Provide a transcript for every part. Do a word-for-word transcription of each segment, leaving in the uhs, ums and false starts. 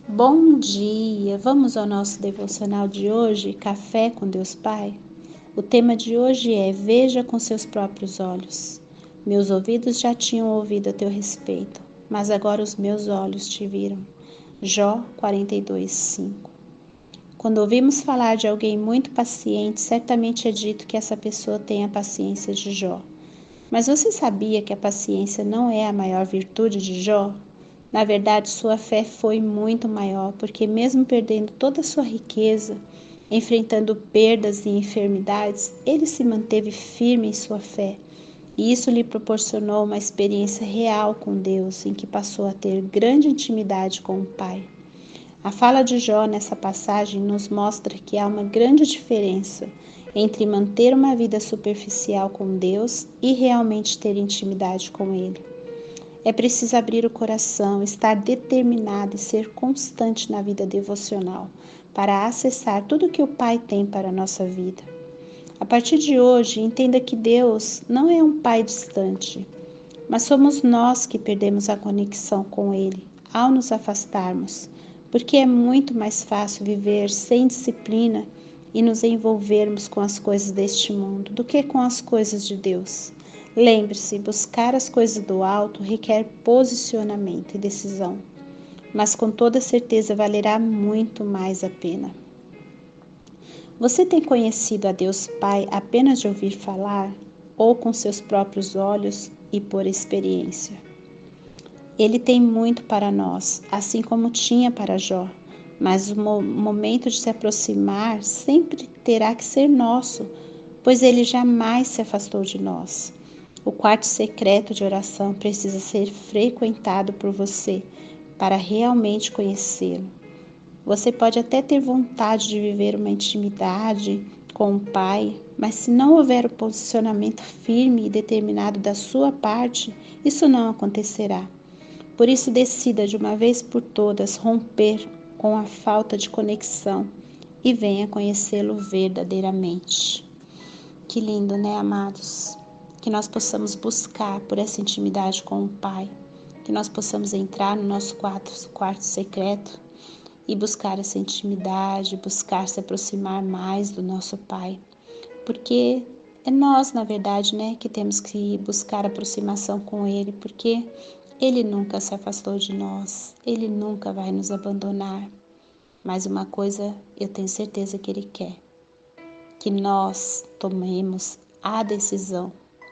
Bom dia! Vamos ao nosso devocional de hoje, Café com Deus Pai? O tema de hoje é Veja com seus próprios olhos. Meus ouvidos já tinham ouvido a teu respeito, mas agora os meus olhos te viram. Jó quarenta e dois, cinco. Quando ouvimos falar de alguém muito paciente, certamente é dito que essa pessoa tem a paciência de Jó. Mas você sabia que a paciência não é a maior virtude de Jó? Na verdade, sua fé foi muito maior, porque mesmo perdendo toda a sua riqueza, enfrentando perdas e enfermidades, ele se manteve firme em sua fé. E isso lhe proporcionou uma experiência real com Deus, em que passou a ter grande intimidade com o Pai. A fala de Jó nessa passagem nos mostra que há uma grande diferença entre manter uma vida superficial com Deus e realmente ter intimidade com Ele. É preciso abrir o coração, estar determinado e ser constante na vida devocional para acessar tudo que o Pai tem para a nossa vida. A partir de hoje, entenda que Deus não é um Pai distante, mas somos nós que perdemos a conexão com Ele ao nos afastarmos, porque é muito mais fácil viver sem disciplina e nos envolvermos com as coisas deste mundo do que com as coisas de Deus. Lembre-se, buscar as coisas do alto requer posicionamento e decisão, mas com toda certeza valerá muito mais a pena. Você tem conhecido a Deus Pai apenas de ouvir falar ou com seus próprios olhos e por experiência? Ele tem muito para nós, assim como tinha para Jó, mas o momento de se aproximar sempre terá que ser nosso, pois ele jamais se afastou de nós. O quarto secreto de oração precisa ser frequentado por você para realmente conhecê-lo. Você pode até ter vontade de viver uma intimidade com o Pai, mas se não houver o posicionamento firme e determinado da sua parte, isso não acontecerá. Por isso, decida de uma vez por todas romper com a falta de conexão e venha conhecê-lo verdadeiramente. Que lindo, né, amados? Que nós possamos buscar por essa intimidade com o Pai, que nós possamos entrar no nosso quarto, quarto secreto e buscar essa intimidade, buscar se aproximar mais do nosso Pai, porque é nós, na verdade, né, que temos que buscar aproximação com Ele, porque Ele nunca se afastou de nós, Ele nunca vai nos abandonar. Mas uma coisa eu tenho certeza que Ele quer, que nós tomemos a decisão.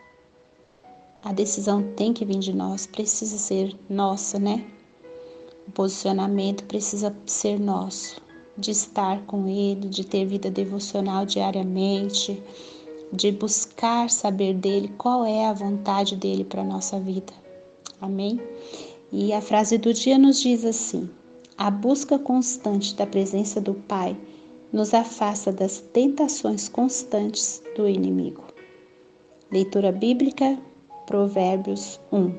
A decisão tem que vir de nós, precisa ser nossa, né? O posicionamento precisa ser nosso, de estar com Ele, de ter vida devocional diariamente, de buscar saber dEle, qual é a vontade dEle para a nossa vida. Amém? E a frase do dia nos diz assim: a busca constante da presença do Pai nos afasta das tentações constantes do inimigo. Leitura bíblica, Provérbios um.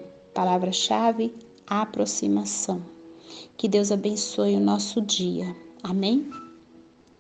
Palavra-chave, aproximação. Que Deus abençoe o nosso dia. Amém?